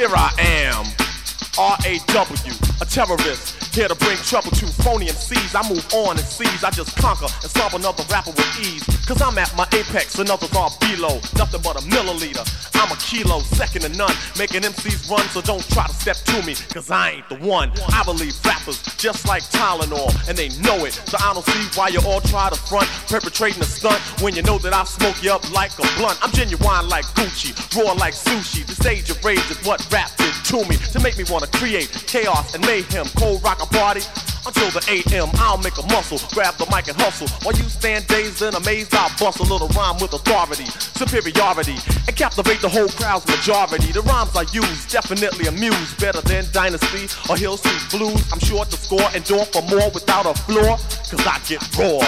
Here I am, R.A.W., a terrorist, here to bring trouble to phony MCs. I move on and seize, I just conquer and solve another rapper with ease. Cause I'm at my apex and others are below, nothing but a milliliter. I'm a kilo, second to none, making MCs run, so don't try to step to me, cause I ain't the one. I believe rappers just like Tylenol, and they know it, so I don't see why you all try to front, perpetrating a stunt, when you know that I smoke you up like a blunt. I'm genuine like Gucci, raw like sushi. The stage of rage is what rap did to me, to make me wanna create chaos and mayhem, cold rock a party until the AM. I'll make a muscle, grab the mic and hustle. While you stand dazed and amazed, I'll bust a little rhyme with authority, superiority, and captivate the whole crowd's majority. The rhymes I use definitely amuse, better than Dynasty or Hill Street Blues. I'm sure to score and door for more without a flaw, cause I get raw.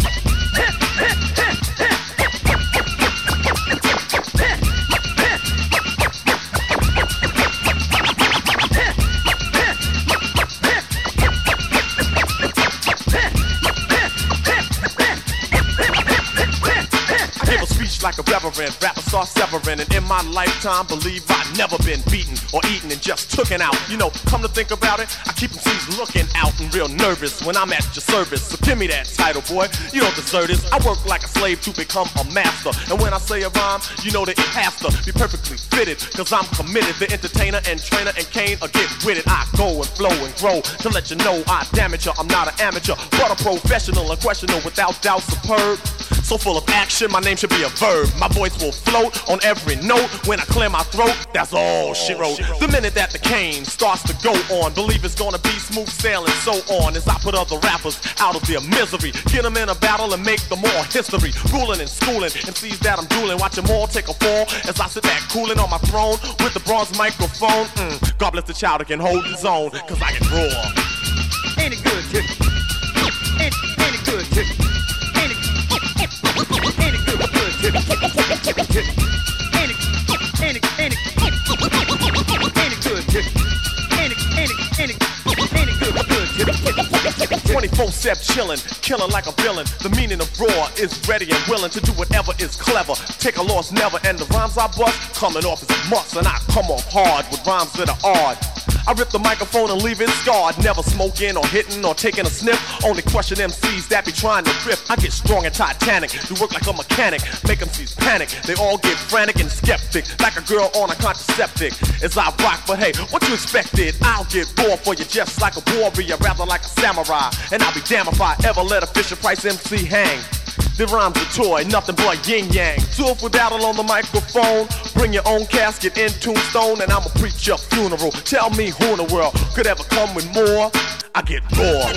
Like a reverend, rappers start severing, and in my lifetime, believe I've never been beaten or eaten and just tooken out. You know, come to think about it, I keep MCs looking out and real nervous when I'm at your service. So give me that title, boy, you don't deserve this. I work like a slave to become a master, and when I say a rhyme, you know that it has to be perfectly fitted, cause I'm committed. The entertainer and trainer and Kane are get with it. I go and flow and grow to let you know I damage you. I'm not an amateur, but a professional, unquestionable, without doubt, superb. So full of action, my name should be a verb. My voice will float on every note when I clear my throat. That's all she wrote. The minute that the cane starts to go on, believe it's gonna be smooth sailing, so on. As I put other rappers out of their misery, get them in a battle and make them all history. Ruling and schooling, MCs that I'm dueling, watch them all take a fall as I sit back cooling on my throne with the bronze microphone. God bless the child that can hold his own, cause I can roar. Ain't it good, Tippy? Ain't it good, Tippy? Step chillin', killin' like a villain. The meaning of raw is ready and willing to do whatever is clever. Take a loss never, and the rhymes I bust coming off as a must, and I come off hard with rhymes that are odd. I rip the microphone and leave it scarred. Never smoking or hitting or taking a sniff. Only question MCs that be trying to rip. I get strong and titanic, do work like a mechanic, make MCs panic. They all get frantic and skeptic, like a girl on a contraceptic. As I rock, but hey, what you expected? I'll get raw for you just like a warrior, rather like a samurai. And I'll be damned if I ever let a Fisher Price MC hang. The rhyme's a toy, nothing but yin-yang. Tour for battle on the microphone. Bring your own casket in Tombstone, and I'ma preach your funeral. Tell me who in the world could ever come with more. I get raw.